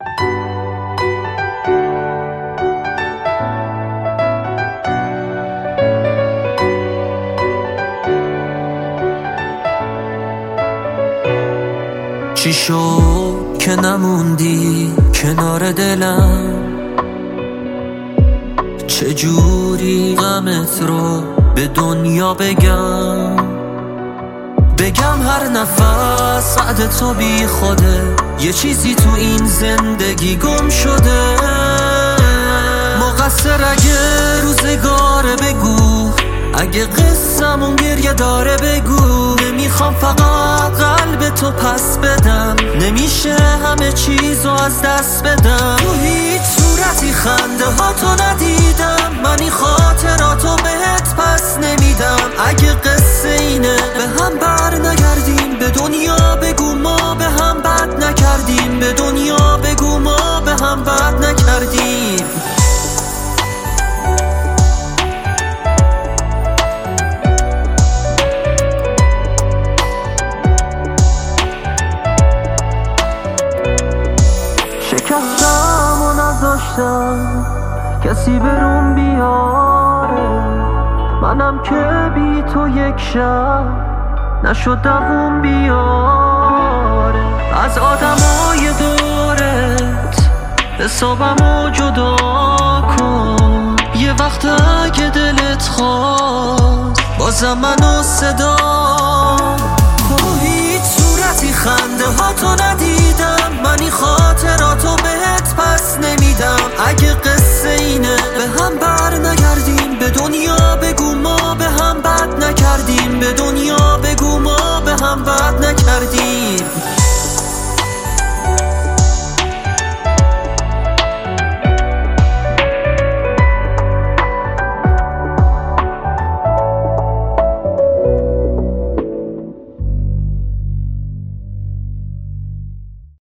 چی شد که نموندی کنار دلم؟ چجوری غمت رو به دنیا بگم هر نفس سعد تو بی خوده، یه چیزی تو این زندگی گم شده. مقصر اگه روزگاره بگو، اگه قصه‌مون گریه داره بگو. نمیخوام فقط قلب تو پس بدم، نمیشه همه چیزو از دست بدم. تو هیچ صورتی خنده ها تو ندیدم، من این خاطراتو بهت پس نمیدم. اگه قصه اینه به هم بر نگردیم، به دنیا بگو ما به هم بد نکردیم. به دنیا بگو ما به هم بد نکردیم. شکستم و نذاشتم کسی بروم بیاره، منم که بی تو یک شب نشد دووم بیاره. از آدمای دورت حسابمو جدا کن، یه وقت اگه دلت خواست بازم منو صدا کن. هیچ صورتی خنده ها تو ندیدم، من این خاطراتو بهت پس نمیدم. اگه قصه اینه به هم بر نگردیم، به دنیا بگو ما به هم بد نکردیم. به دنیا بگو ما به هم بد نکردیم.